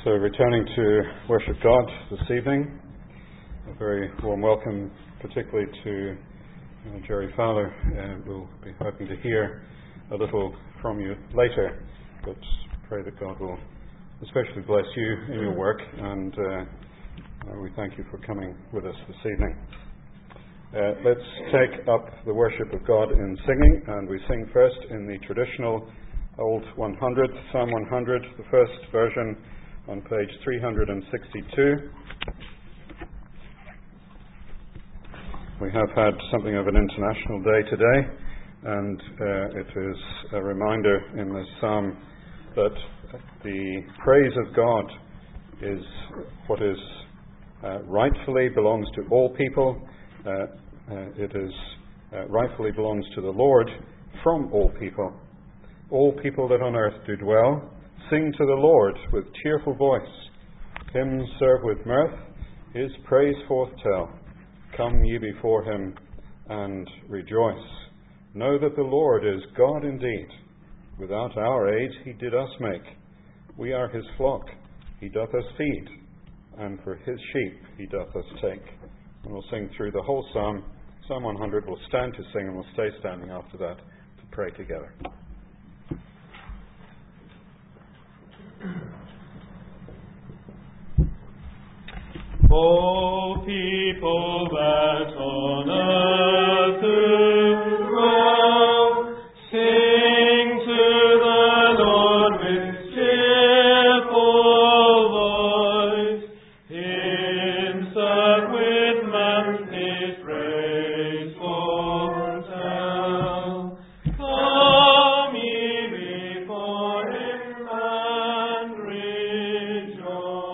So returning to worship God this evening, a very warm welcome particularly to Jerry Fowler. We'll be hoping to hear a little from you later, but pray that God will especially bless you in your work, and we thank you for coming with us this evening. Let's take up the worship of God in singing, and we sing first in the traditional Old 100, Psalm 100, the first version on page 362. We have had something of an international day today, and it is a reminder in this psalm that the praise of God is what is rightfully belongs to all people. It is rightfully belongs to the Lord from all people. All people that on earth do dwell, sing to the Lord with cheerful voice. Hymns serve with mirth, his praise forth tell. Come ye before him and rejoice. Know that the Lord is God indeed. Without our aid he did us make. We are his flock, he doth us feed, and for his sheep he doth us take. And we'll sing through the whole psalm. Psalm 100 will stand to sing, and we'll stay standing after that to pray together. O people that on earth dwell, sing to the Lord with cheerful voice. Hymns serve with mirth, his praise foretell. Come ye before him and rejoice.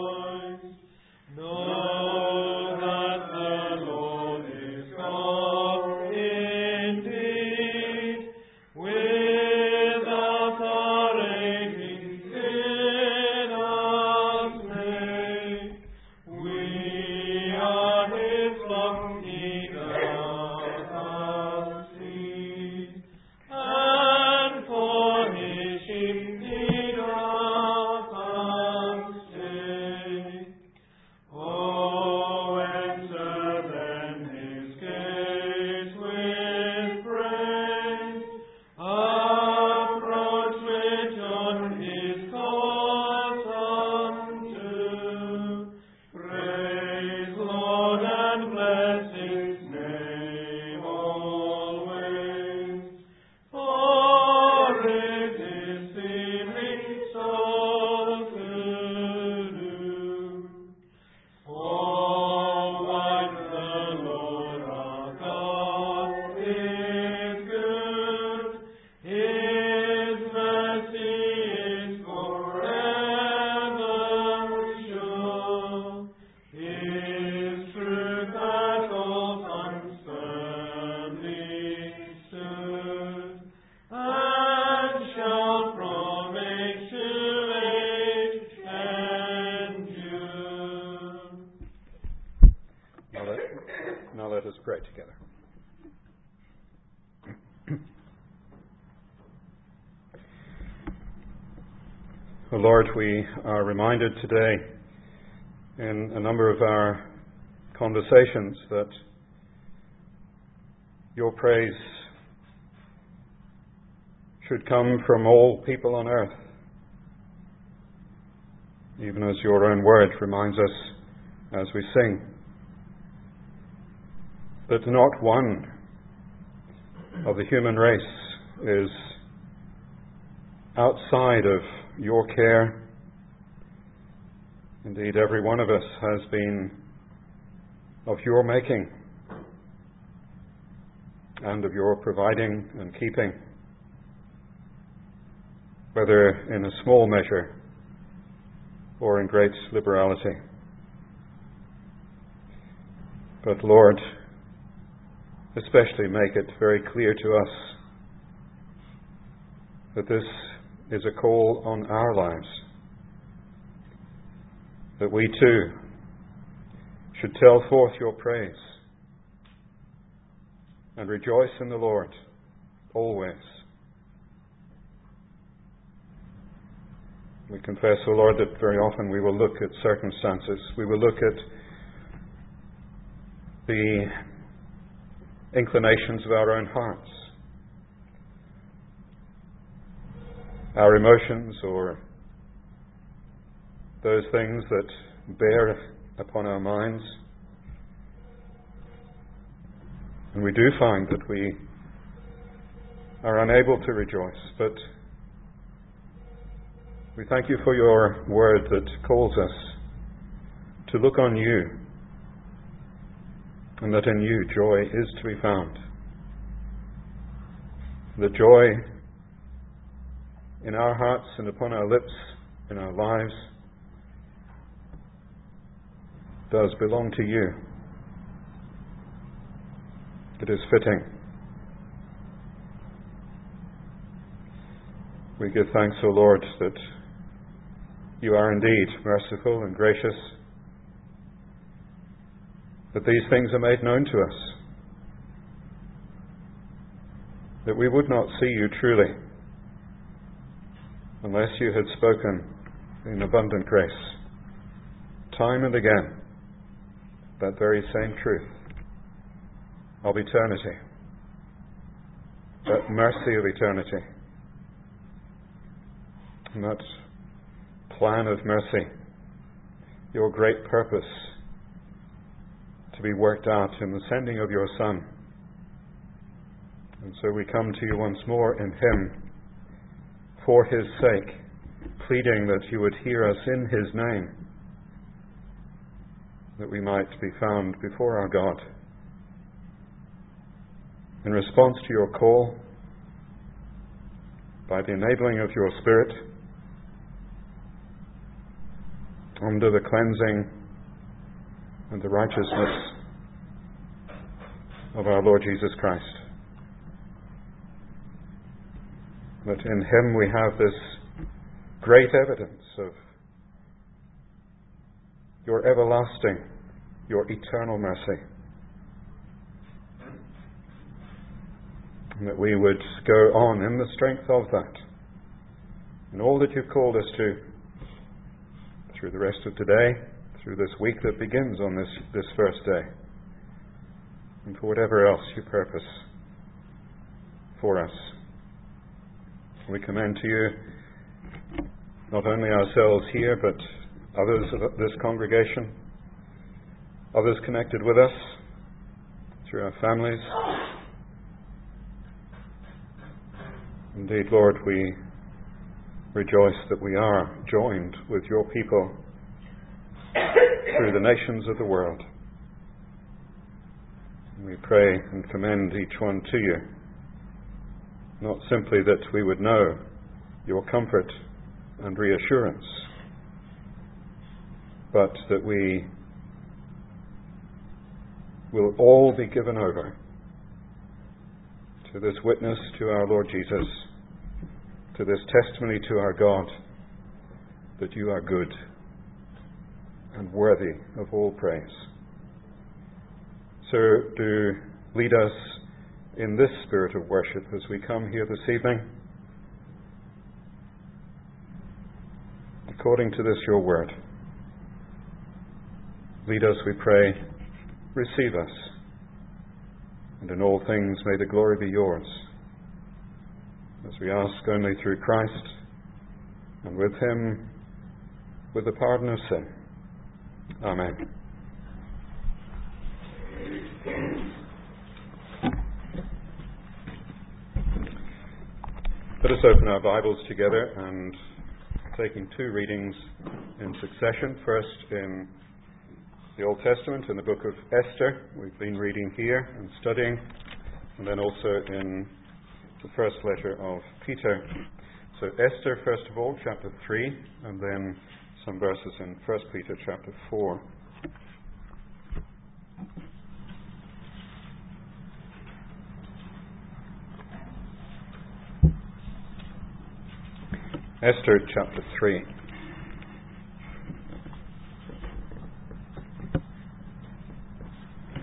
Now let us pray together. Oh Lord, we are reminded today in a number of our conversations that your praise should come from all people on earth, even as your own word reminds us as we sing, that not one of the human race is outside of your care. Indeed, every one of us has been of your making and of your providing and keeping, whether in a small measure or in great liberality. But Lord, especially make it very clear to us that this is a call on our lives, that we too should tell forth your praise and rejoice in the Lord always. We confess, O Lord, that very often we will look at circumstances. We will look at the inclinations of our own hearts, our emotions, or those things that bear upon our minds. And we do find that we are unable to rejoice, but we thank you for your word that calls us to look on you, and that in you joy is to be found. The joy in our hearts and upon our lips, in our lives, does belong to you. It is fitting. We give thanks, O Lord, that you are indeed merciful and gracious, that these things are made known to us, that we would not see you truly unless you had spoken in abundant grace, time and again, that very same truth of eternity, that mercy of eternity, and that plan of mercy, your great purpose to be worked out in the sending of your Son. And so we come to you once more in Him, for His sake, pleading that you would hear us in His name, that we might be found before our God. In response to your call, by the enabling of your Spirit, under the cleansing and the righteousness of our Lord Jesus Christ. That in Him we have this great evidence of your everlasting, your eternal mercy. And that we would go on in the strength of that, and all that you've called us to, through the rest of today, through this week that begins on this first day, and for whatever else you purpose for us. We commend to you not only ourselves here, but others of this congregation, others connected with us through our families. Indeed, Lord, we rejoice that we are joined with your people through the nations of the world. We pray and commend each one to you, not simply that we would know your comfort and reassurance, but that we will all be given over to this witness to our Lord Jesus, to this testimony to our God, that you are good and worthy of all praise. So do lead us in this spirit of worship as we come here this evening, according to this your word. Lead us, we pray, receive us, and in all things may the glory be yours, as we ask only through Christ, and with Him, with the pardon of sin. Amen. Let us open our Bibles together, and taking two readings in succession. First in the Old Testament, in the book of Esther. We've been reading here and studying, and then also in the first letter of Peter. So Esther, first of all, chapter 3, and then some verses in 1 Peter chapter 4. Esther chapter 3.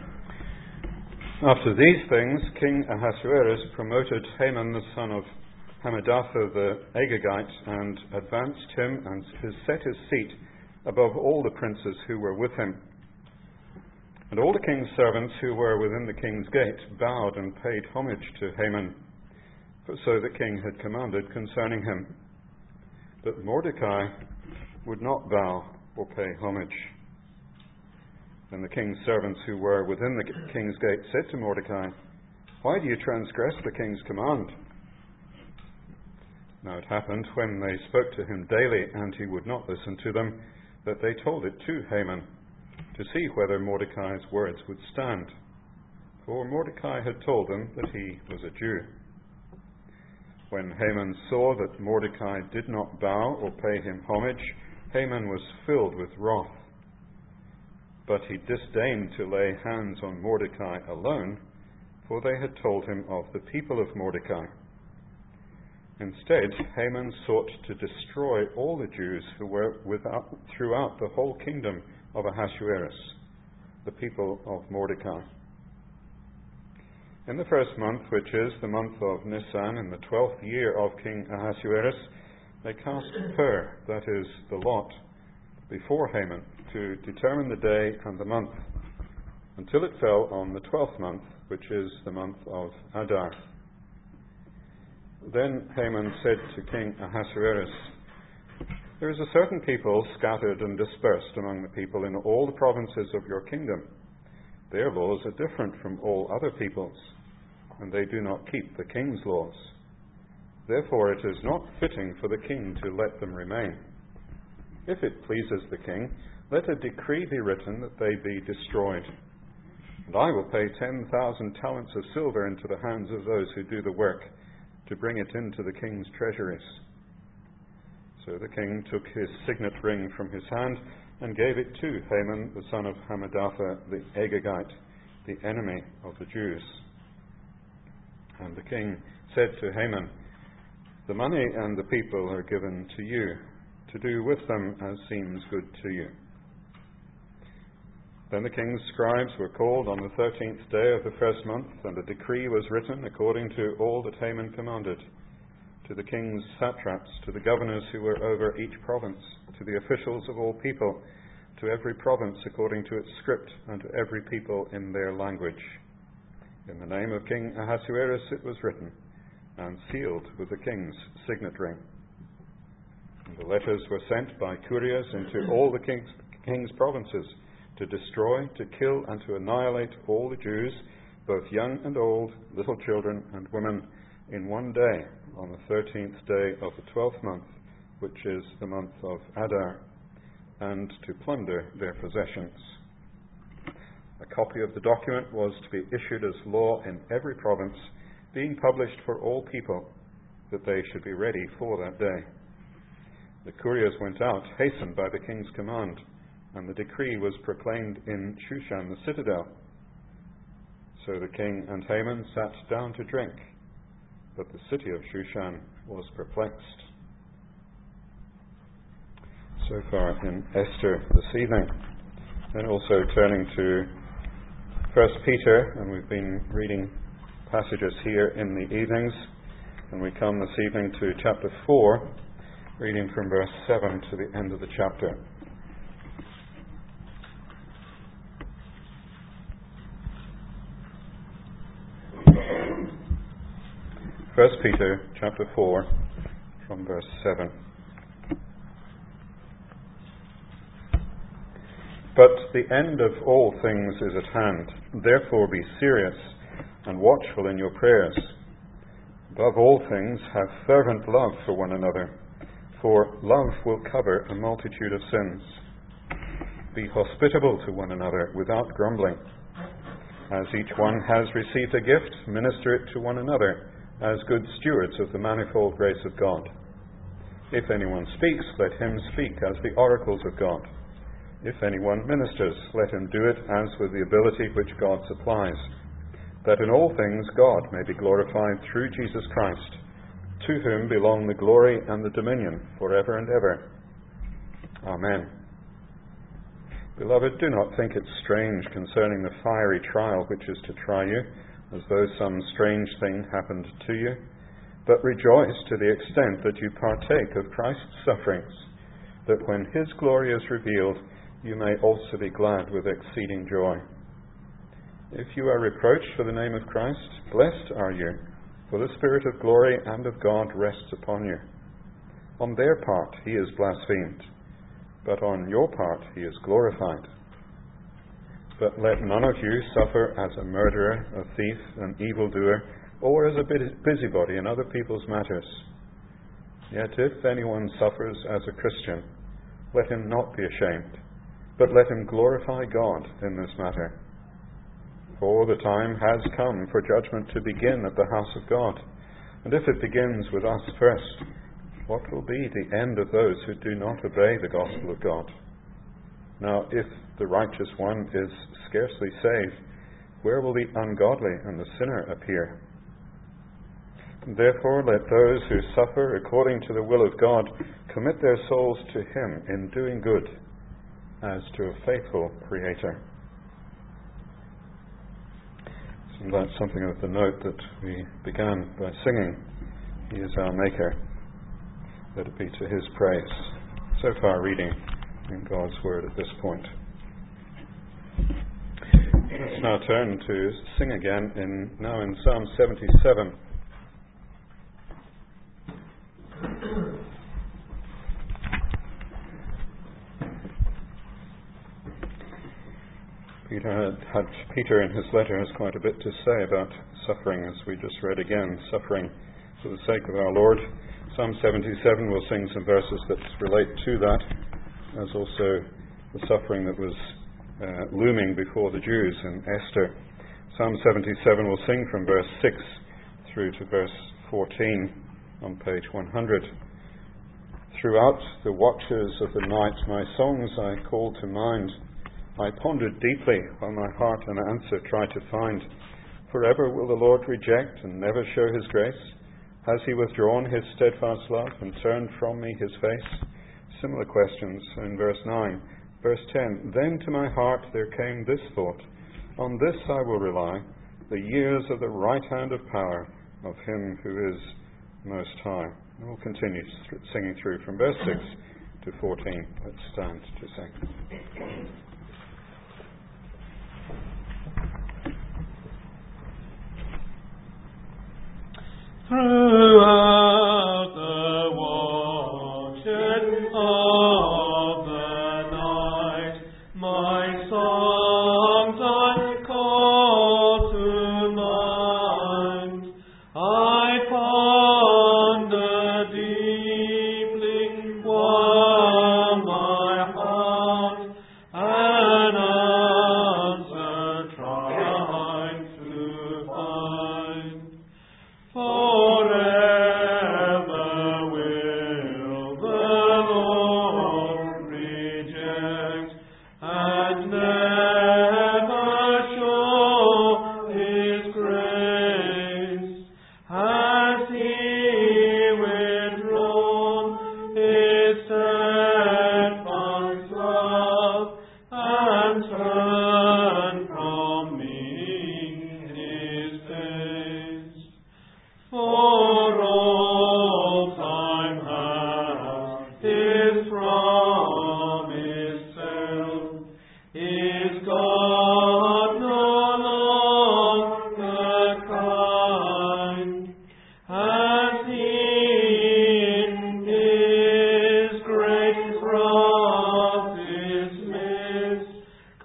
After these things, King Ahasuerus promoted Haman the son of Hammedatha the Agagite, and advanced him and set his seat above all the princes who were with him. And all the king's servants who were within the king's gate bowed and paid homage to Haman, for so the king had commanded concerning him. But Mordecai would not bow or pay homage. Then the king's servants who were within the king's gate said to Mordecai, "Why do you transgress the king's command?" Now it happened, when they spoke to him daily, and he would not listen to them, that they told it to Haman, to see whether Mordecai's words would stand. For Mordecai had told them that he was a Jew. When Haman saw that Mordecai did not bow or pay him homage, Haman was filled with wrath. But he disdained to lay hands on Mordecai alone, for they had told him of the people of Mordecai. Instead, Haman sought to destroy all the Jews who were throughout the whole kingdom of Ahasuerus, the people of Mordecai. In the first month, which is the month of Nisan, in the 12th year of King Ahasuerus, they cast pur, that is, the lot, before Haman, to determine the day and the month, until it fell on the 12th month, which is the month of Adar. Then Haman said to King Ahasuerus, "There is a certain people scattered and dispersed among the people in all the provinces of your kingdom. Their laws are different from all other people's, and they do not keep the king's laws. Therefore it is not fitting for the king to let them remain. If it pleases the king, let a decree be written that they be destroyed. And I will pay 10,000 talents of silver into the hands of those who do the work, to bring it into the king's treasuries." So the king took his signet ring from his hand and gave it to Haman, the son of Hammedatha the Agagite, the enemy of the Jews. And the king said to Haman, "The money and the people are given to you, to do with them as seems good to you." Then the king's scribes were called on the 13th day of the first month, and a decree was written according to all that Haman commanded, to the king's satraps, to the governors who were over each province, to the officials of all people, to every province according to its script, and to every people in their language. In the name of King Ahasuerus it was written, and sealed with the king's signet ring. And the letters were sent by couriers into all the king's provinces, to destroy, to kill, and to annihilate all the Jews, both young and old, little children and women, in one day, on the 13th day of the 12th month, which is the month of Adar, and to plunder their possessions. A copy of the document was to be issued as law in every province, being published for all people, that they should be ready for that day. The couriers went out, hastened by the king's command, and the decree was proclaimed in Shushan the citadel. So the king and Haman sat down to drink, but the city of Shushan was perplexed. So far in Esther this evening. Then also turning to 1 Peter, and we've been reading passages here in the evenings, and we come this evening to chapter 4, reading from verse 7 to the end of the chapter. 1 Peter chapter 4 from verse 7. But the end of all things is at hand. Therefore be serious and watchful in your prayers. Above all things, have fervent love for one another, for love will cover a multitude of sins. Be hospitable to one another without grumbling. As each one has received a gift, minister it to one another as good stewards of the manifold grace of God. If anyone speaks, let him speak as the oracles of God. If anyone ministers, let him do it as with the ability which God supplies, that in all things God may be glorified through Jesus Christ, to whom belong the glory and the dominion forever and ever. Amen. Beloved, do not think it strange concerning the fiery trial which is to try you, as though some strange thing happened to you. but rejoice to the extent that you partake of Christ's sufferings, that when his glory is revealed, you may also be glad with exceeding joy. If you are reproached for the name of Christ, blessed are you, for the Spirit of glory and of God rests upon you. On their part he is blasphemed, but on your part he is glorified. But let none of you suffer as a murderer, a thief, an evildoer, or as a busybody in other people's matters. Yet if anyone suffers as a Christian, let him not be ashamed, but let him glorify God in this matter. For the time has come for judgment to begin at the house of God. And if it begins with us first, what will be the end of those who do not obey the gospel of God? Now, if the righteous one is scarcely saved, where will the ungodly and the sinner appear? Therefore, let those who suffer according to the will of God commit their souls to him in doing good, as to a faithful Creator. So that's something of the note that we began by singing. He is our Maker. Let it be to his praise. So far reading in God's Word at this point. Let's now turn to sing again in Psalm 77. Peter in his letter has quite a bit to say about suffering, as we just read again, suffering for the sake of our Lord. Psalm 77 will sing some verses that relate to that, as also the suffering that was looming before the Jews in Esther. Psalm 77 will sing from verse 6 through to verse 14 on page 100. Throughout the watches of the night my songs I called to mind. I pondered deeply while my heart an answer tried to find. Forever will the Lord reject and never show his grace? Has he withdrawn his steadfast love and turned from me his face? Similar questions in verse 9. Verse 10, then to my heart there came this thought, on this I will rely, the years of the right hand of power of him who is most high. And we'll continue singing through from verse 6 to 14. Let's stand to sing. Throughout the watches of the night, my songs I call to mind. I ponder deeply while my heart an answer tries to find. Forever will the Lord reject and never show his grace. Has he withdrawn his steadfast love and turned from me his face? For all time has his promise held. Is God no longer kind? Has he in his great wrath dismissed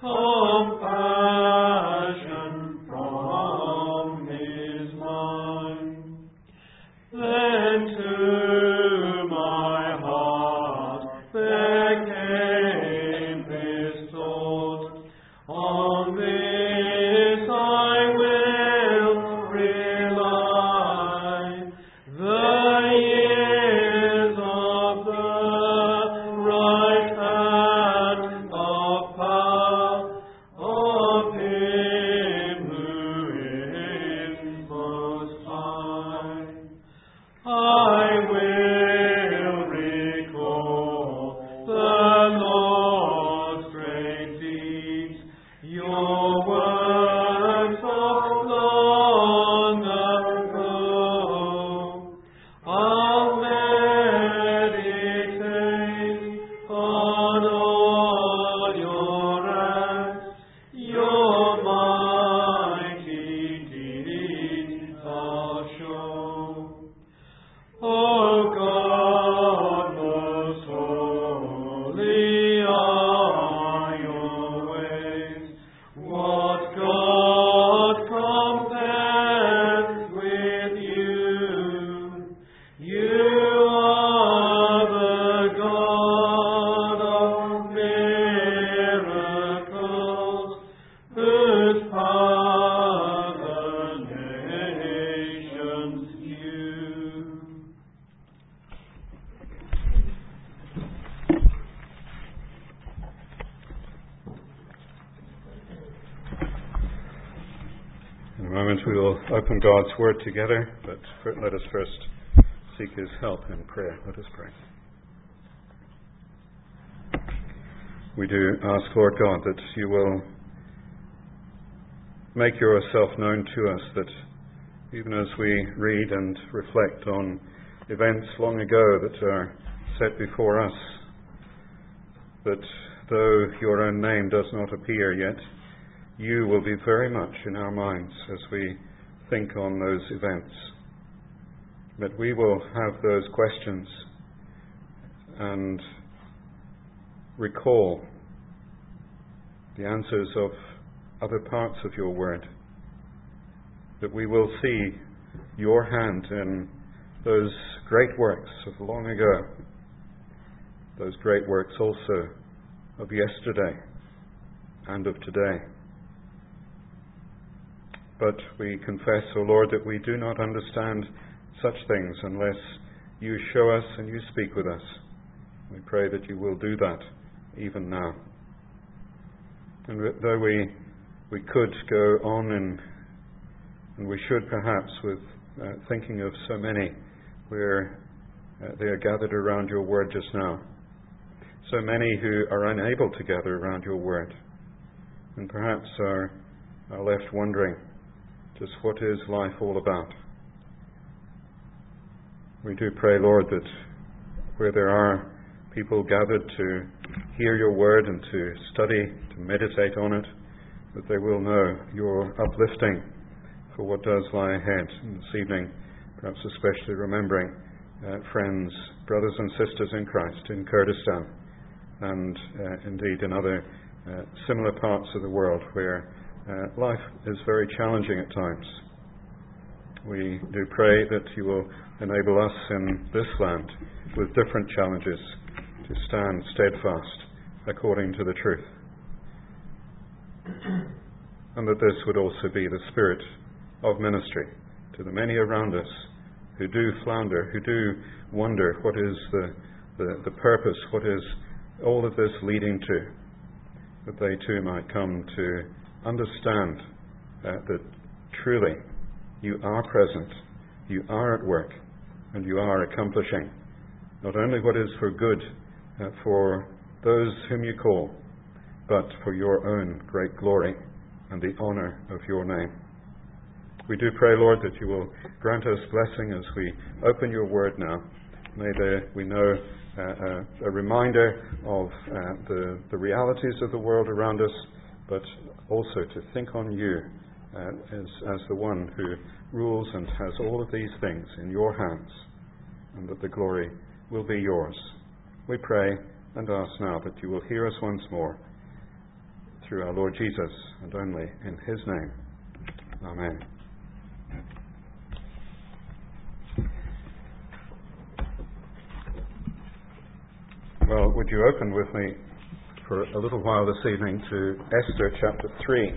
compassion from his mind? Then to my heart there God of miracles, whose power the nations knew. In a moment we will open God's Word together, but let us first seek His help in prayer. Let us pray. We do ask, Lord God, that you will make yourself known to us, that even as we read and reflect on events long ago that are set before us, that though your own name does not appear yet, you will be very much in our minds as we think on those events. That we will have those questions and recall the answers of other parts of your word. That we will see your hand in those great works of long ago, those great works also of yesterday and of today. But we confess, O Lord, that we do not understand such things unless you show us and you speak with us. We pray that you will do that even now. And though we could go on and we should perhaps with thinking of so many where they are gathered around your word just now, so many who are unable to gather around your word and perhaps are left wondering just what is life all about. We do pray, Lord, that where there are people gathered to hear your word and to study, to meditate on it, that they will know your uplifting for what does lie ahead. And this evening, perhaps especially remembering friends, brothers and sisters in Christ in Kurdistan and indeed in other similar parts of the world where life is very challenging at times. We do pray that you will enable us in this land with different challenges to stand steadfast according to the truth. And that this would also be the spirit of ministry to the many around us who do flounder, who do wonder what is the purpose, what is all of this leading to, that they too might come to understand that truly you are present, you are at work, and you are accomplishing not only what is for good for those whom you call, but for your own great glory and the honour of your name. We do pray, Lord, that you will grant us blessing as we open your word now. May we know a reminder of the realities of the world around us, but also to think on you as the one who rules and has all of these things in your hands, and that the glory will be yours. We pray and ask now that you will hear us once more through our Lord Jesus, and only in his name. Amen. Well, would you open with me for a little while this evening to Esther chapter 3.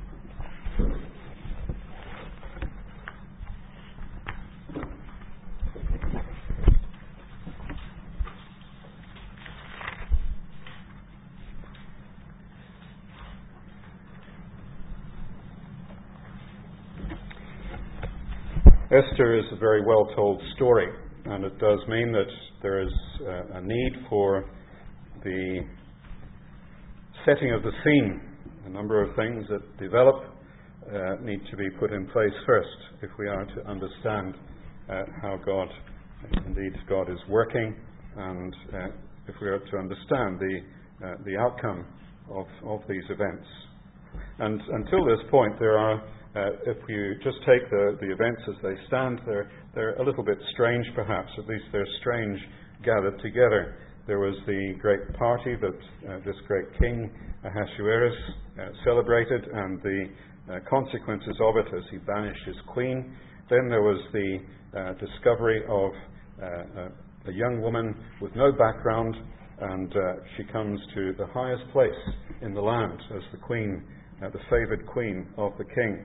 Esther is a very well-told story, and it does mean that there is a need for the setting of the scene. A number of things that develop need to be put in place first if we are to understand how God is working, and if we are to understand the outcome of these events. And until this point, there are, if you just take the events as they stand, they're a little bit strange perhaps, at least they're strange gathered together. There was the great party that this great king Ahasuerus celebrated, and the consequences of it as he banished his queen. Then there was the discovery of a young woman with no background, and she comes to the highest place in the land as the queen, the favoured queen of the king.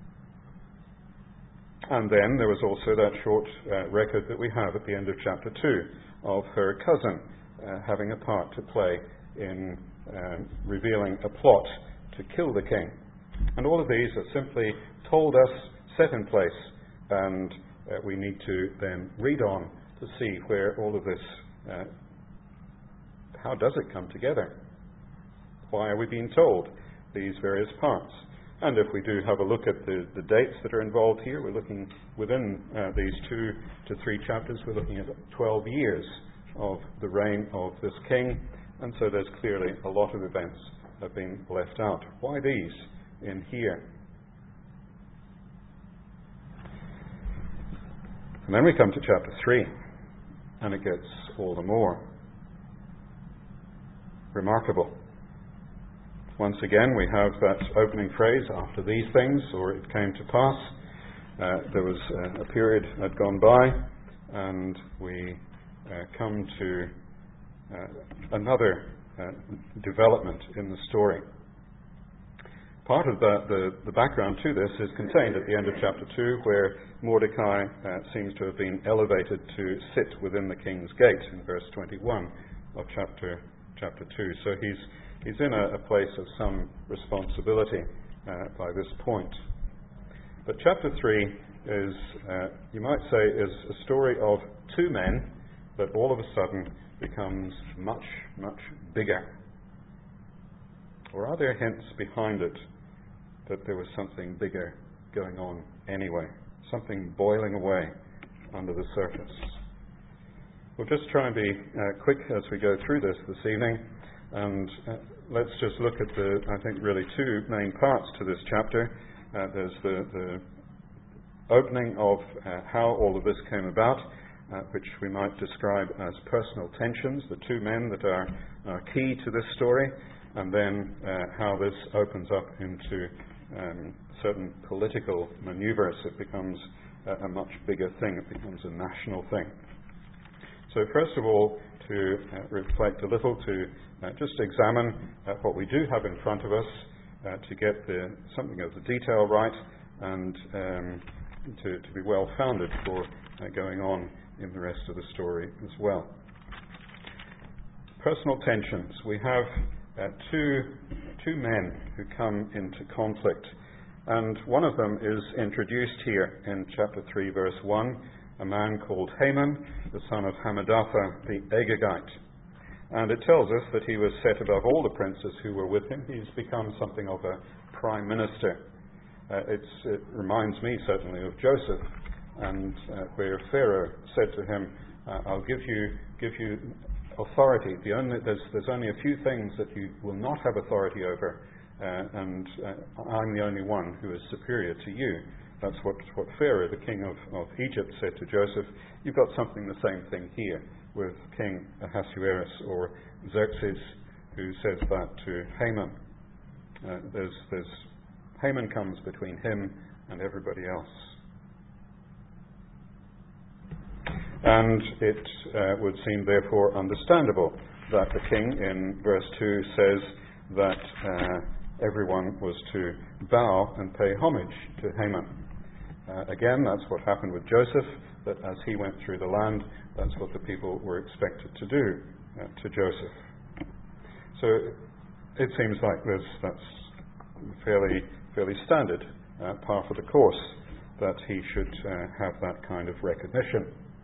And then there was also that short record that we have at the end of chapter 2 of her cousin having a part to play in revealing a plot to kill the king. And all of these are simply told us, set in place, and we need to then read on to see where all of this, how does it come together? Why are we being told these various parts? And if we do have a look at the dates that are involved here, we're looking within these 2 to 3 chapters, we're looking at 12 years of the reign of this king, and so there's clearly a lot of events that have been left out. Why these in here? And then we come to chapter 3, and it gets all the more remarkable. Once again, we have that opening phrase, after these things, or it came to pass. There was a period had gone by, and we come to another development in the story. Part of the background to this is contained at the end of chapter 2, where Mordecai seems to have been elevated to sit within the king's gate in verse 21 of chapter 2. So he's in a place of some responsibility by this point. But chapter 3 is, you might say, is a story of 2 men that all of a sudden becomes much, much bigger. Or are there hints behind it that there was something bigger going on anyway? Something boiling away under the surface. We'll just try and be quick as we go through this evening, and let's just look at I think really 2 main parts to this chapter. There's the opening of how all of this came about, which we might describe as personal tensions, the 2 men that are key to this story, and then how this opens up into certain political maneuvers. It becomes a much bigger thing. It becomes a national thing. So first of all, to reflect a little, to just examine what we do have in front of us, to get something of the detail right, and to be well-founded for going on in the rest of the story as well. Personal tensions. We have two men who come into conflict, and one of them is introduced here in chapter 3, verse 1, a man called Haman, the son of Hammedatha the Agagite. And it tells us that he was set above all the princes who were with him. He's become something of a prime minister. It reminds me certainly of Joseph, and where Pharaoh said to him, I'll give you authority. There's only a few things that you will not have authority over, and I'm the only one who is superior to you. That's what Pharaoh, the king of Egypt, said to Joseph. You've got something the same thing here with King Ahasuerus, or Xerxes, who says that to Haman. Haman comes between him and everybody else. And it would seem therefore understandable that the king in verse 2 says that everyone was to bow and pay homage to Haman. Again, that's what happened with Joseph, that as he went through the land, that's what the people were expected to do to Joseph. So it seems like that's fairly standard part of the course, that he should have that kind of recognition.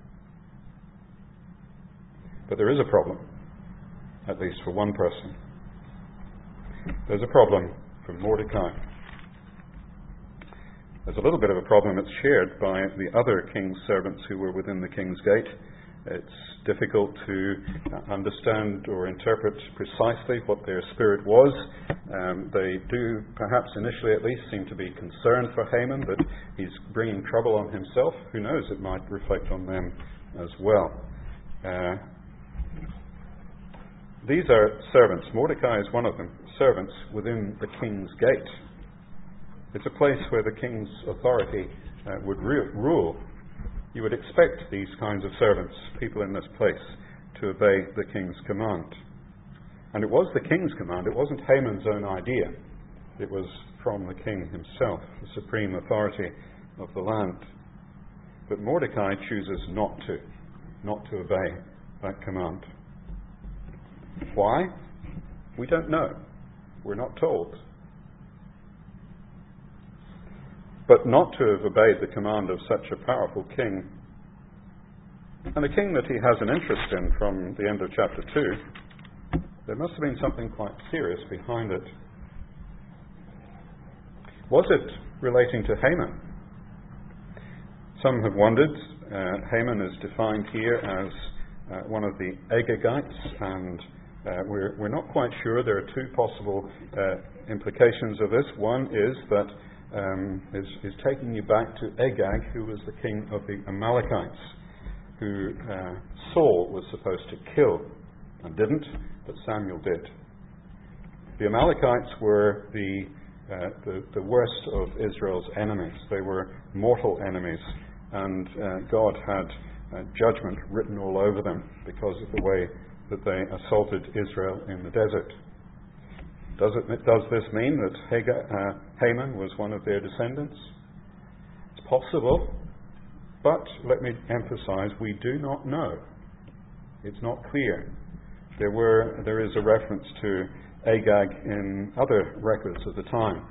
But there is a problem, at least for one person. There's a problem for Mordecai. There's a little bit of a problem that's shared by the other king's servants who were within the king's gate. It's difficult to understand or interpret precisely what their spirit was. They do, perhaps initially at least, seem to be concerned for Haman, that he's bringing trouble on himself. Who knows, it might reflect on them as well. These are servants. Mordecai is one of them, servants within the king's gate. It's a place where the king's authority would rule. You would expect these kinds of servants, people in this place, to obey the king's command. And it was the king's command. It wasn't Haman's own idea. It was from the king himself, the supreme authority of the land. But Mordecai chooses not to obey that command. Why? We don't know. We're not told. But not to have obeyed the command of such a powerful king, and a king that he has an interest in from the end of chapter 2, there must have been something quite serious behind it. Was it relating to Haman? Some have wondered. Haman is defined here as one of the Agagites, and we're not quite sure. There are two possible implications of this. One is that is taking you back to Agag, who was the king of the Amalekites, who Saul was supposed to kill and didn't, but Samuel did. The Amalekites were the worst of Israel's enemies. They were mortal enemies, and God had judgment written all over them because of the way that they assaulted Israel in the desert. Does this mean that Haman was one of their descendants? It's possible, but let me emphasize, we do not know. It's not clear. There is a reference to Agag in other records of the time,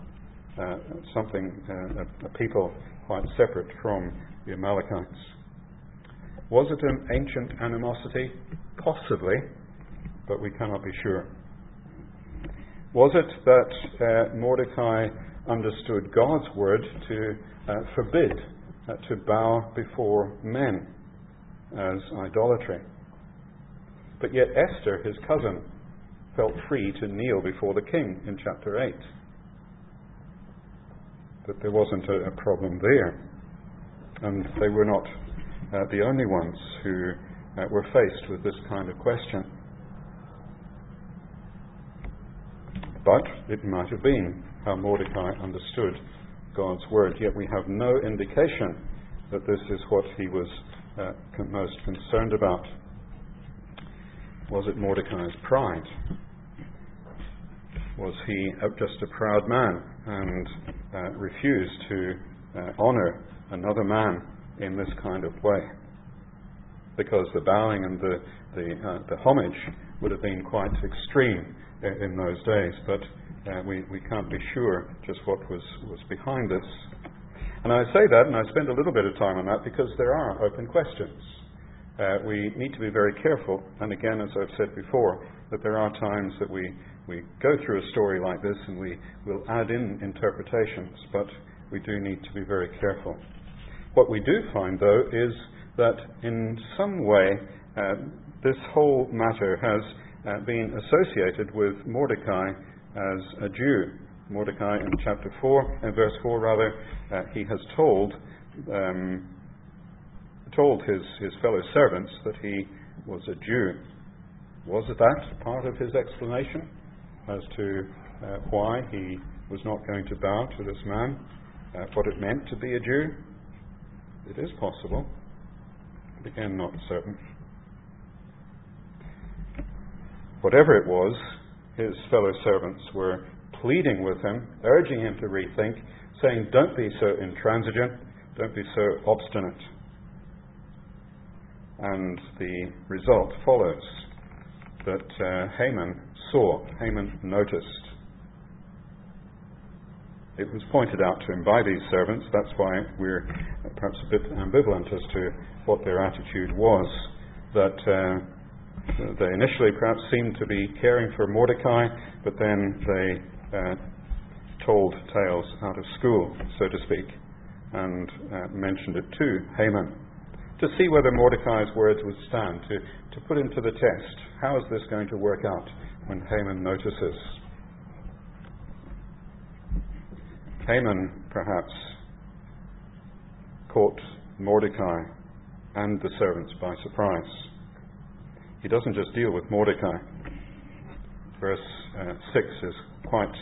a people quite separate from the Amalekites. Was it an ancient animosity? Possibly, but we cannot be sure. Was it that Mordecai understood God's word to forbid to bow before men as idolatry? But yet Esther, his cousin, felt free to kneel before the king in chapter 8. But there wasn't a problem there. And they were not the only ones who were faced with this kind of question. But it might have been how Mordecai understood God's word, yet we have no indication that this is what he was most concerned about. Was it Mordecai's pride? Was he just a proud man and refused to honor another man in this kind of way? Because the bowing and the homage would have been quite extreme in those days, but we can't be sure just what was behind this. And I say that, and I spend a little bit of time on that, because there are open questions. We need to be very careful, and again, as I've said before, that there are times that we go through a story like this and we will add in interpretations, but we do need to be very careful. What we do find, though, is that in some way this whole matter has been associated with Mordecai as a Jew. Mordecai in chapter 4, verse 4 rather, he has told his fellow servants that he was a Jew. Was that part of his explanation as to why he was not going to bow to this man? What it meant to be a Jew? It is possible. Again, not certain. Whatever it was, his fellow servants were pleading with him, urging him to rethink, saying, don't be so intransigent, don't be so obstinate. And the result follows, that Haman noticed. It was pointed out to him by these servants. That's why we're perhaps a bit ambivalent as to what their attitude was. That they initially perhaps seemed to be caring for Mordecai, but then they told tales out of school, so to speak, and mentioned it to Haman, to see whether Mordecai's words would stand, to put him to the test. How is this going to work out when Haman notices? Haman perhaps caught Mordecai and the servants by surprise. He doesn't just deal with Mordecai. Verse 6 is quite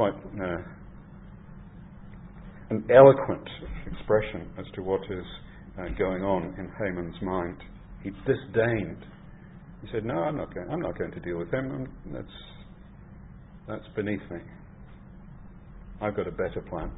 an eloquent expression as to what is going on in Haman's mind. He disdained. He said, "No, I'm not going to deal with him. That's beneath me. I've got a better plan."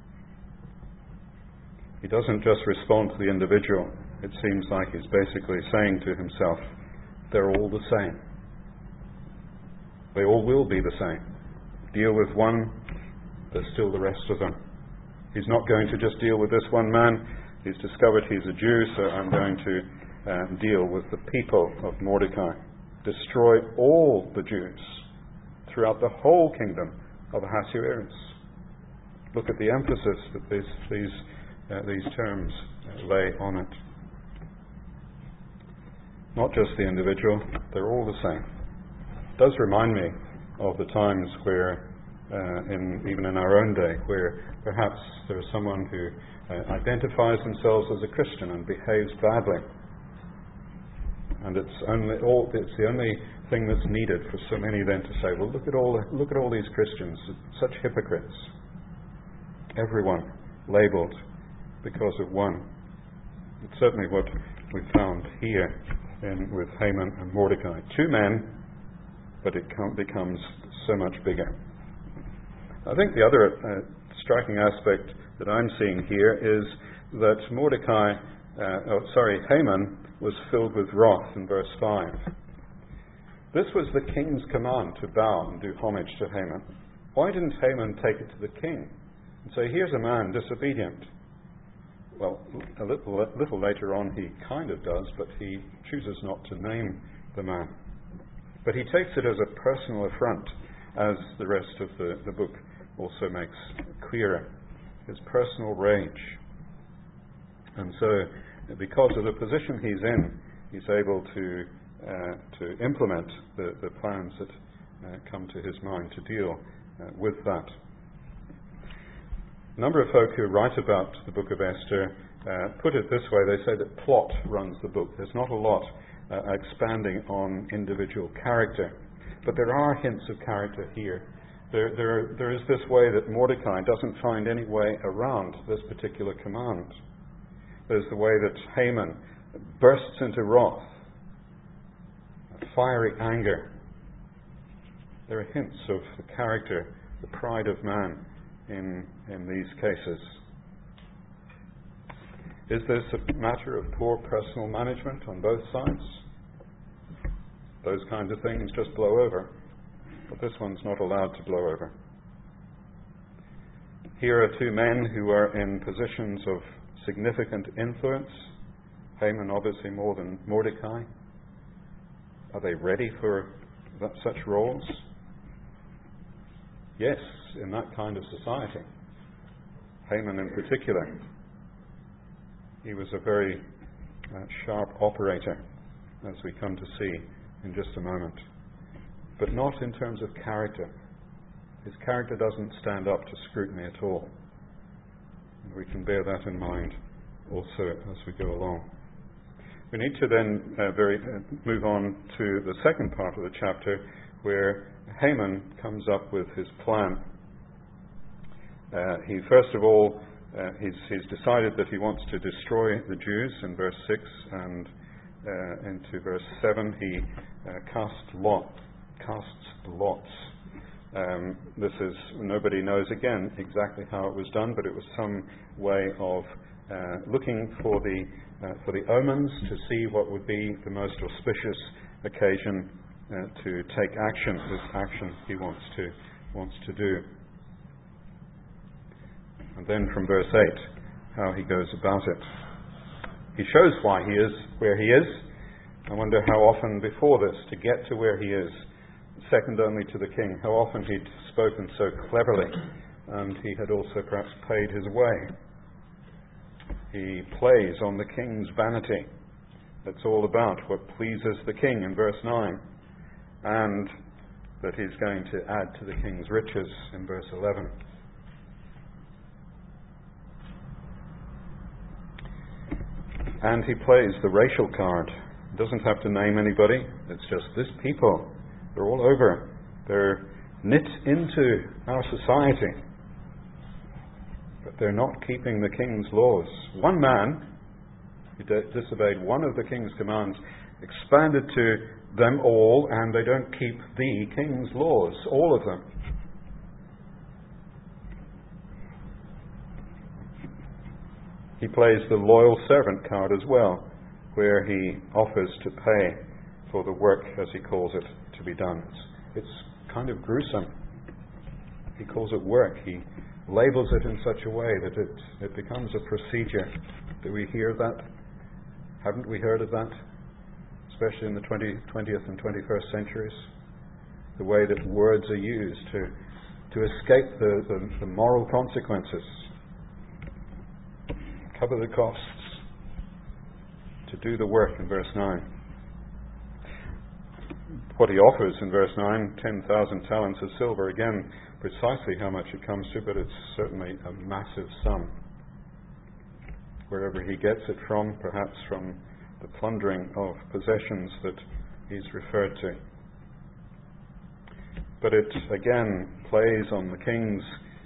He doesn't just respond to the individual. It seems like he's basically saying to himself, they're all the same. They all will be the same. Deal with one, there's still the rest of them. He's not going to just deal with this one man. He's discovered he's a Jew, so I'm going to deal with the people of Mordecai. Destroy all the Jews throughout the whole kingdom of Ahasuerus. Look at the emphasis that these terms lay on it. Not just the individual, they're all the same. It does remind me of the times where, even in our own day, where perhaps there's someone who identifies themselves as a Christian and behaves badly. And it's the only thing that's needed for so many then to say, well, look at all these Christians, such hypocrites. Everyone labelled because of one. It's certainly what we found here with Haman and Mordecai. Two men, but it becomes so much bigger. I think the other striking aspect that I'm seeing here is that Haman was filled with wrath in verse 5. This was the king's command to bow and do homage to Haman. Why didn't Haman take it to the king and say, here's a man disobedient? Well, a little later on he kind of does, but he chooses not to name the man. But he takes it as a personal affront, as the rest of the book also makes clearer. His personal rage. And so, because of the position he's in, he's able to implement the plans that come to his mind to deal with that. A number of folk who write about the book of Esther put it this way. They say that plot runs the book. There's not a lot expanding on individual character. But there are hints of character here. There is this way that Mordecai doesn't find any way around this particular command. There's the way that Haman bursts into wrath, fiery anger. There are hints of the character, the pride of man in these cases. Is this a matter of poor personal management on both sides? Those kinds of things just blow over. But this one's not allowed to blow over. Here are two men who are in positions of significant influence. Haman obviously more than Mordecai. Are they ready for such roles? Yes, in that kind of society. Haman in particular. He was a very sharp operator, as we come to see in just a moment. But not in terms of character. His character doesn't stand up to scrutiny at all. And we can bear that in mind also as we go along. We need to then move on to the second part of the chapter, where Haman comes up with his plan. He first of all, he's decided that he wants to destroy the Jews in verse 6, and into verse 7 he casts lots. This is, nobody knows again exactly how it was done, but it was some way of looking for the omens to see what would be the most auspicious occasion to take action, this action he wants to do. And then from verse 8, how he goes about it. He shows why he is where he is. I wonder how often before this, to get to where he is, second only to the king, how often he'd spoken so cleverly, and he had also perhaps paid his way. He plays on the king's vanity. That's all about what pleases the king in verse 9, and that he's going to add to the king's riches in verse 11. And he plays the racial card. He doesn't have to name anybody. It's just this people. They're all over. They're knit into our society. But they're not keeping the king's laws. One man who disobeyed one of the king's commands, expanded to them all, and they don't keep the king's laws, all of them. He plays the loyal servant card as well, where he offers to pay for the work, as he calls it, to be done. It's kind of gruesome. He calls it work. He labels it in such a way that it becomes a procedure. Do we hear that? Haven't we heard of that? Especially in the 20th and 21st centuries. The way that words are used to escape the moral consequences. Cover the costs. To do the work in verse 9. What he offers in verse 9, 10,000 talents of silver. Again, precisely how much it comes to, but it's certainly a massive sum. Wherever he gets it from, perhaps from the plundering of possessions that he's referred to. But it again plays on the king's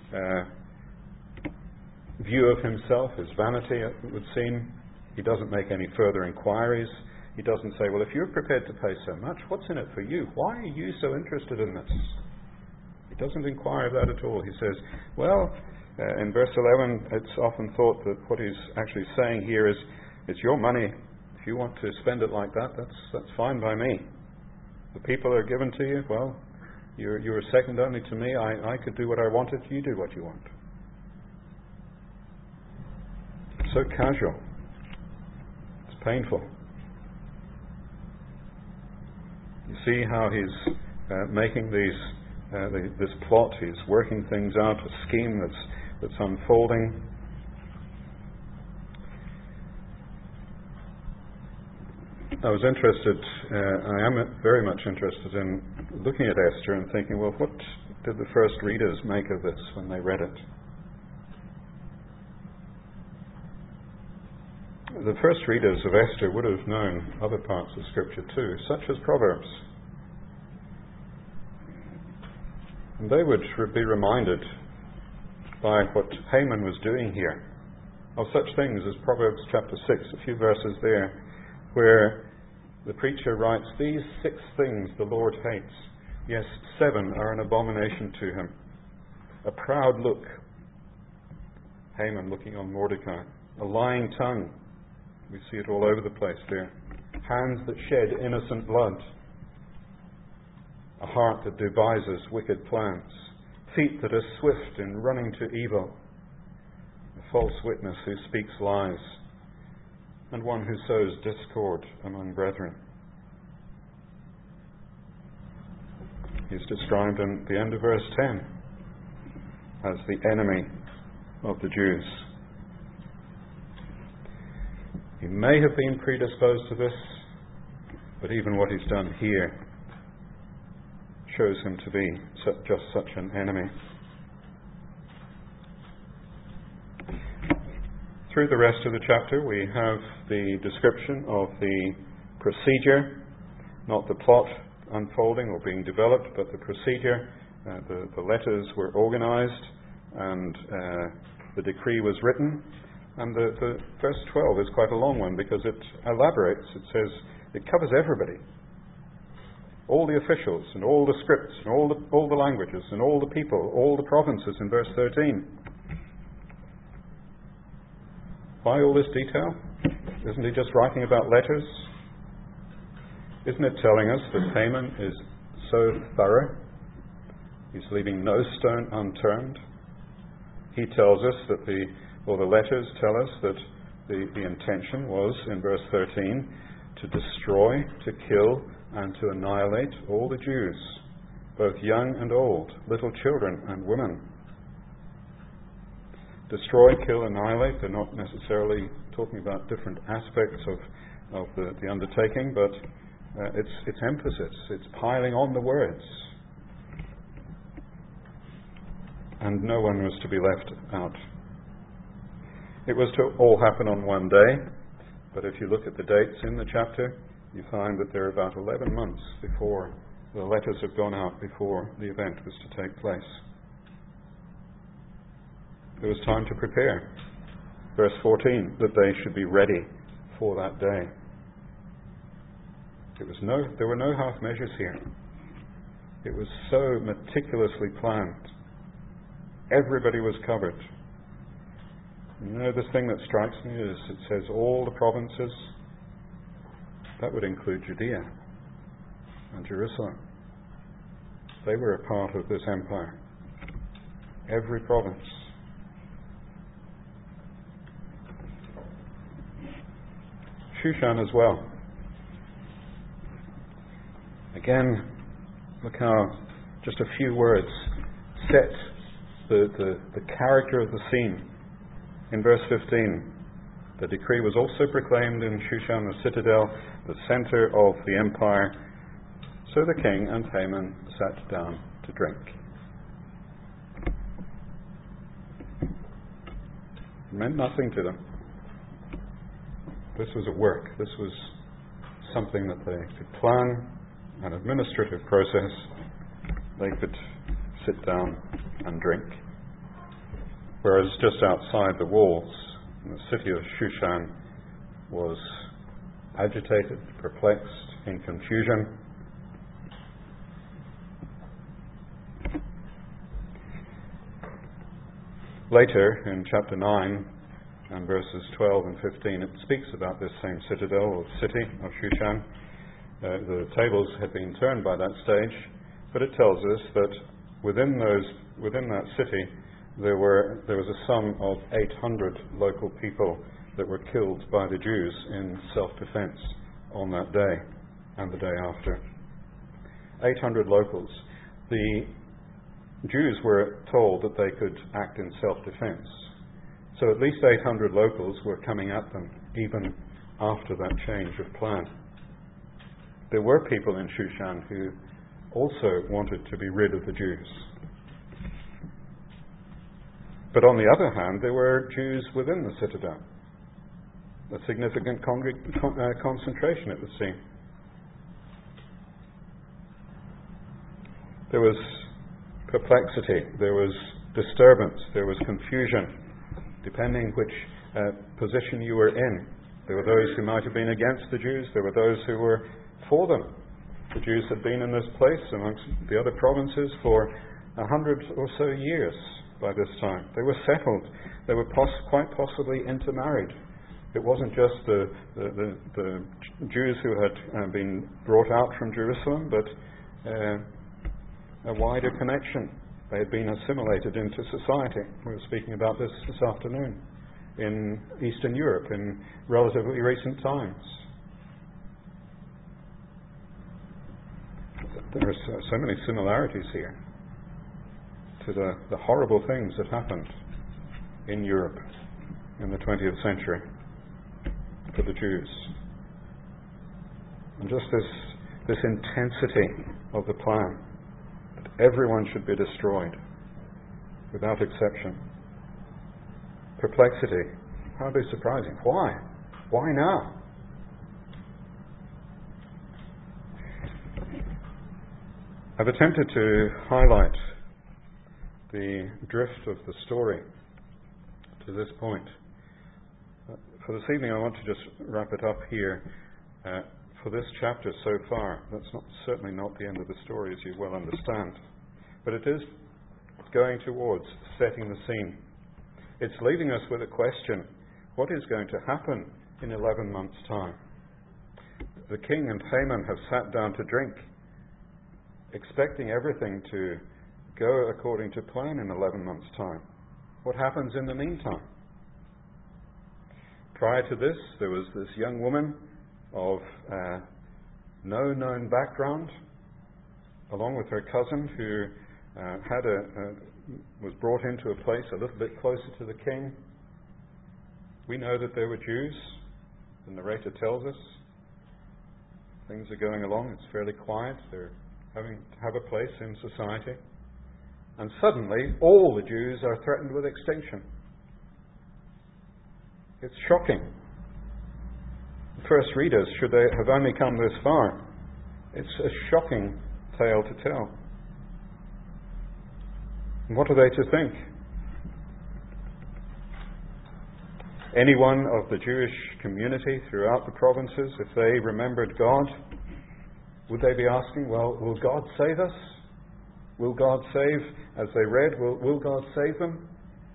view of himself, his vanity, it would seem. He doesn't make any further inquiries. He doesn't say, well, if you're prepared to pay so much, what's in it for you? Why are you so interested in this? He doesn't inquire that at all. He says, well, in verse 11, it's often thought that what he's actually saying here is, it's your money. If you want to spend it like that, that's fine by me. The people are given to you, well, you're second only to me. I could do what I wanted, you do what you want. So casual. It's painful. You see how he's making this plot. He's working things out, a scheme that's unfolding. I was interested, I am very much interested in looking at Esther and thinking, well, what did the first readers make of this when they read it? The first readers of Esther would have known other parts of Scripture too, such as Proverbs. And they would be reminded by what Haman was doing here of such things as Proverbs chapter 6, a few verses there, where the preacher writes, these 6 things the Lord hates. Yes, 7 are an abomination to him. A proud look, Haman looking on Mordecai. A lying tongue, we see it all over the place there. Hands that shed innocent blood. A heart that devises wicked plans. Feet that are swift in running to evil. A false witness who speaks lies. And one who sows discord among brethren. He's described in the end of verse 10 as the enemy of the Jews. He may have been predisposed to this, but even what he's done here shows him to be just such an enemy. Through the rest of the chapter we have the description of the procedure, not the plot unfolding or being developed, but the procedure. The letters were organized and the decree was written. And the verse 12 is quite a long one because it elaborates. It says it covers everybody. All the officials and all the scripts and all the languages and all the people, all the provinces in verse 13. Why all this detail? Isn't he just writing about letters? Isn't it telling us that Haman is so thorough? He's leaving no stone unturned. He tells us that the letters tell us that the intention was, in verse 13, to destroy, to kill, and to annihilate all the Jews, both young and old, little children and women. Destroy, kill, annihilate, they're not necessarily talking about different aspects of the undertaking, but it's emphasis, it's piling on the words. And no one was to be left out. It was to all happen on one day, but if you look at the dates in the chapter, you find that there are about 11 months before the letters have gone out, before the event was to take place. There was time to prepare. Verse 14, that they should be ready for that day. There were no half measures here. It was so meticulously planned. Everybody was covered. You know, the thing that strikes me is it says all the provinces. That would include Judea and Jerusalem. They were a part of this empire. Every province. Shushan as well. Again, look how just a few words set the character of the scene. In verse 15, the decree was also proclaimed in Shushan, the citadel, the center of the empire. So the king and Haman sat down to drink. It meant nothing to them. This was a work. This was something that they could plan, an administrative process. They could sit down and drink. Whereas just outside the walls, the city of Shushan was agitated, perplexed, in confusion. Later, in chapter 9 and verses 12 and 15, it speaks about this same citadel or city of Shushan. The tables had been turned by that stage, but it tells us that within that city there was a sum of 800 local people that were killed by the Jews in self-defense on that day and the day after. 800 locals. The Jews were told that they could act in self-defense. So at least 800 locals were coming at them even after that change of plan. There were people in Shushan who also wanted to be rid of the Jews. But on the other hand, there were Jews within the citadel. A significant concentration, it would seem. There was perplexity, there was disturbance, there was confusion, depending which position you were in. There were those who might have been against the Jews, there were those who were for them. The Jews had been in this place amongst the other provinces for 100 or so years by this time. They were settled. They were quite possibly intermarried. It wasn't just the Jews who had been brought out from Jerusalem, but a wider connection. They had been assimilated into society. We were speaking about this afternoon in Eastern Europe in relatively recent times. There are so many similarities here to the horrible things that happened in Europe in the 20th century for the Jews. And just this intensity of the plan that everyone should be destroyed without exception. Perplexity, hardly surprising. Why? Why now? I've attempted to highlight the drift of the story to this point. For this evening I want to just wrap it up here. For this chapter so far, that's certainly not the end of the story, as you well understand. But it is going towards setting the scene. It's leaving us with a question: what is going to happen in 11 months' time? The king and Haman have sat down to drink, expecting everything to go according to plan in 11 months' time. What happens in the meantime? Prior to this, there was this young woman of no known background, along with her cousin, who was brought into a place a little bit closer to the king. We know that there were Jews. The narrator tells us things are going along. It's fairly quiet. They're having to have a place in society. And suddenly, all the Jews are threatened with extinction. It's shocking. The first readers, should they have only come this far, it's a shocking tale to tell. And what are they to think? anyone of the Jewish community throughout the provinces, if they remembered God, would they be asking, well, will God save us? Will God save, as they read, will God save them?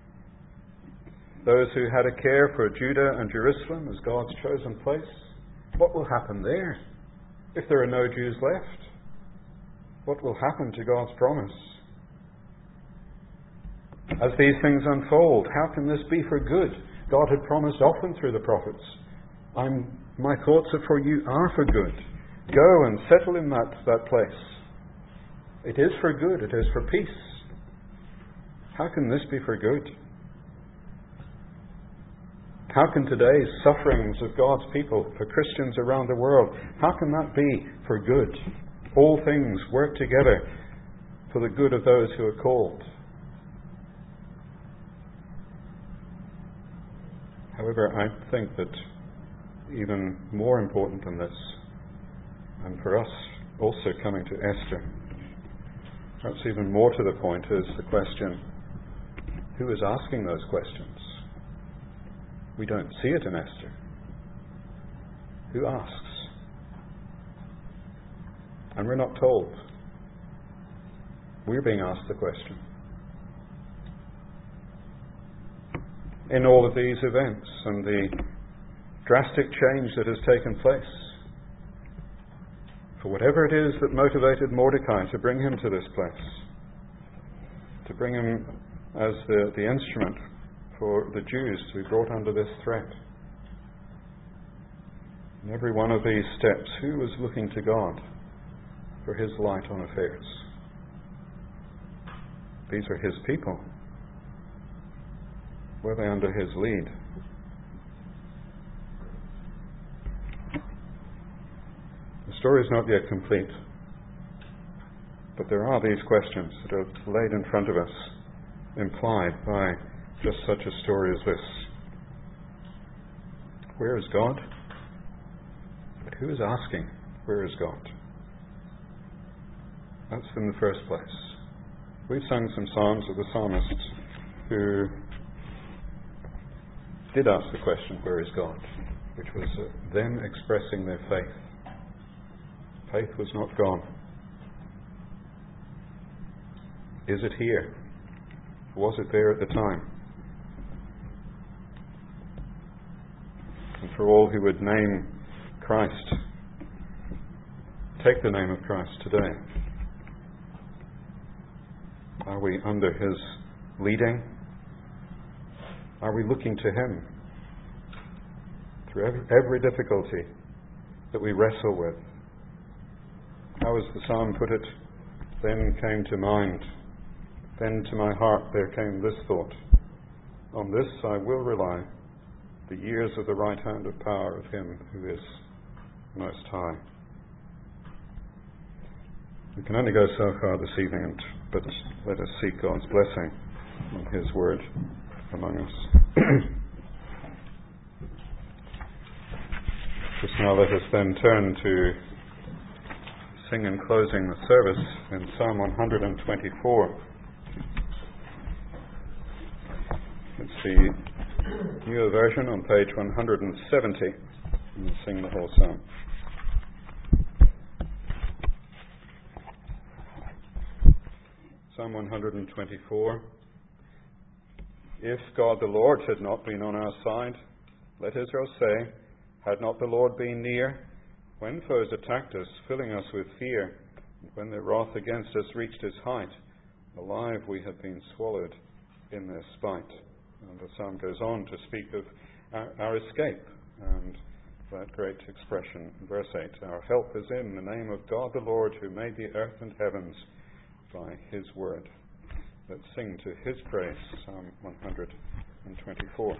Those who had a care for Judah and Jerusalem as God's chosen place, what will happen there if there are no Jews left? What will happen to God's promise? As these things unfold, how can this be for good? God had promised often through the prophets, my thoughts are for you are for good. Go and settle in that place. It is for good, it is for peace. How can this be for good? How can today's sufferings of God's people, for Christians around the world, how can that be for good? All things work together for the good of those who are called. However, I think that even more important than this, and for us also coming to Esther, perhaps even more to the point, is the question, who is asking those questions? We don't see it in Esther. Who asks? And we're not told. We're being asked the question. In all of these events and the drastic change that has taken place, for whatever it is that motivated Mordecai to bring him to this place, to bring him as the instrument for the Jews to be brought under this threat. In every one of these steps, who was looking to God for his light on affairs? These are his people. Were they under his lead? The story is not yet complete, but there are these questions that are laid in front of us, implied by just such a story as this. Where is God? But who is asking, where is God? That's in the first place. We've sung some psalms of the psalmists who did ask the question, where is God? Which was them expressing their faith. Faith was not gone. Is it here? Was it there at the time? And for all who would name Christ, take the name of Christ today. Are we under his leading? Are we looking to him through every difficulty that we wrestle with? How as the psalm put it, then came to mind, then to my heart there came this thought, on this I will rely, the years of the right hand of power of him who is most high. We can only go so far this evening, but let us seek God's blessing on his word among us. Just now let us then turn to sing in closing the service in Psalm 124. It's the newer version on page 170. We'll sing the whole psalm. Psalm 124. If God the Lord had not been on our side, let Israel say, had not the Lord been near, when foes attacked us, filling us with fear, and when their wrath against us reached its height, alive we have been swallowed in their spite. And the psalm goes on to speak of our escape, and that great expression in verse 8, our help is in the name of God the Lord, who made the earth and heavens by his word. Let's sing to his praise, Psalm 124.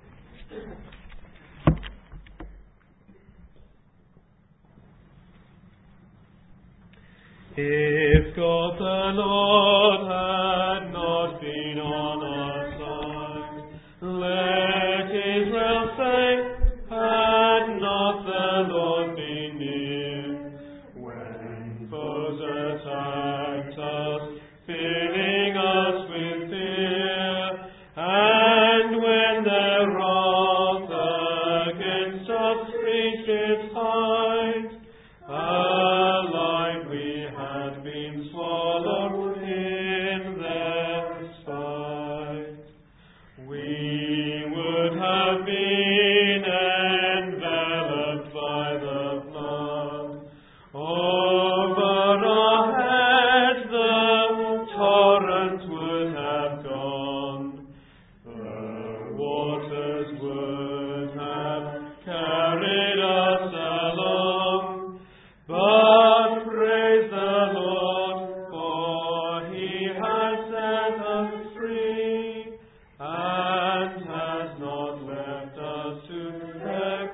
If God the Lord had not been on our side, let Israel say, had not the Lord been near. When foes attacked us, filling us with fear, and when their wrath flames swallowed in their spite. We would have been enveloped by the flood. Over our heads the torrent would have gone. The waters would have carried us along. But praise the Lord, for He has set us free, and has not left us to their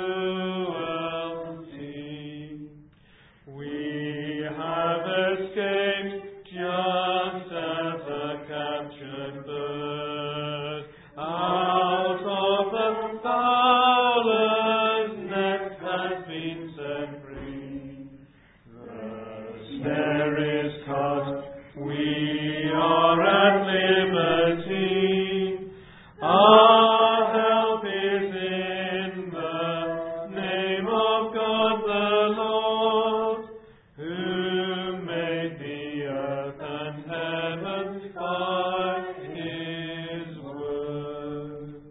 cruelty. We have escaped just as a captured bird out of the fowler's net has been set free. The snare is cut, we are at liberty. Our help is in the name of God the Lord, who made the earth and heaven by His word.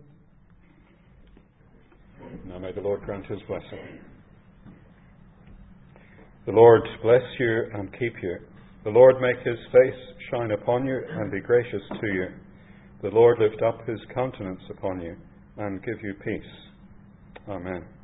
Now may the Lord grant His blessing. The Lord bless you and keep you. The Lord make His face shine upon you and be gracious to you. The Lord lift up His countenance upon you and give you peace. Amen.